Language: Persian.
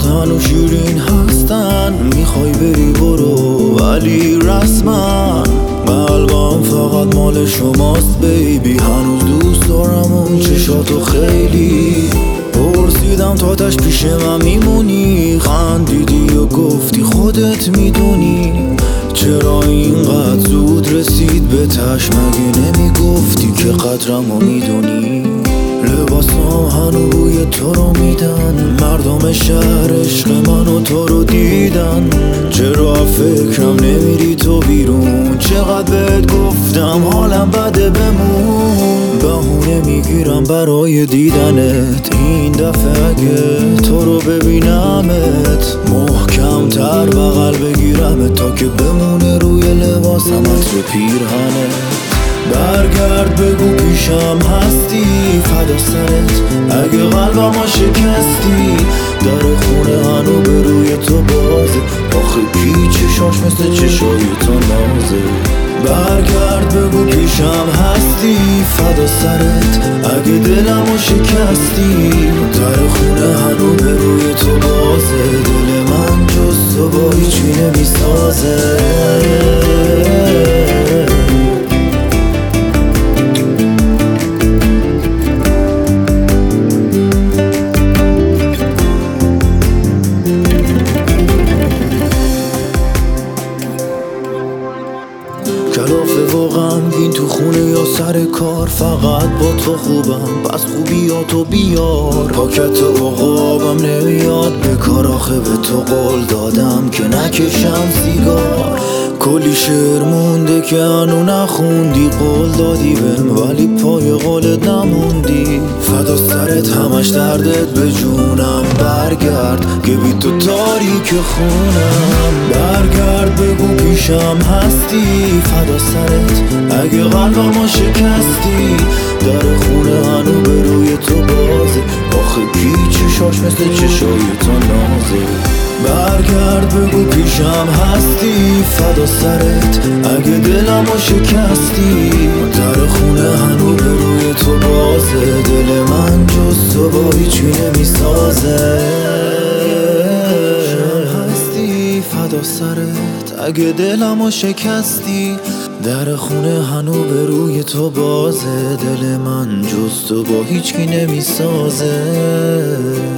هنو شیرین هستن، میخوای بری برو ولی رسما قلبم فقط مال شماست بیبی. هنوز دوست دارم اون چشاتو خیلی، پرسیدم تا تش پیش من میمونی، خندیدی و گفتی خودت میدونی. چرا اینقدر زود رسید به تش، مگه نمیگفتی که قدرمو میدونی؟ لباسام هنو بوی تو رو میدن، مردم شهر عشق من و تو رو دیدن. چرا فکرم نمیری تو بیرون؟ چقدر بهت گفتم حالم بده بمون، بهونه میگیرم برای دیدنت. این دفعه اگه تو رو ببینمت، محکم تر بغل بگیرمت تا که بمونه روی لباسم عطر پیرهنت. برگرد بگو پیشم هستی، فدا سرت اگه قلبمو شکستی. در خونه هنو به روی تو بازه، آخه کی چشاش مثل چشای تو نازه. برگرد بگو پیشم هستی، فدا سرت اگه دلمو شکستی. در خونه هنو به روی تو بازه، دل من جز تو با هیچی نمیسازه. کلافه و غمگین تو خونه یا سر کار، فقط با تو خوبم پس خوبیاتو بیار. پاکت عقابم نمیاد به کار، آخه به تو قول دادم که نکشم سیگار. کلی شعر مونده که هنو نخوندی، قول دادی بهم ولی پای قولت نموندی. فدا سرت همش دردت به جونم، برگرد که بی تو تاریک خونم. برگرد بگو پیشم هستی، فدا سرت اگه قلبمو شکستی. در خونه هنو به روی تو بازه، آخه کی چشاش مثل چشای تو نازه. برگرد بگو پیشم هستی، فدا سرت اگه دلمو شکستی. در خونه هنو به روی تو بازه، دل من جز تو با هیچی نمیسازه. هستی فدا سرت اگه دلمو شکستی. در خونه هنو به روی تو بازه، دل من جز تو با هیچکی نمیسازه.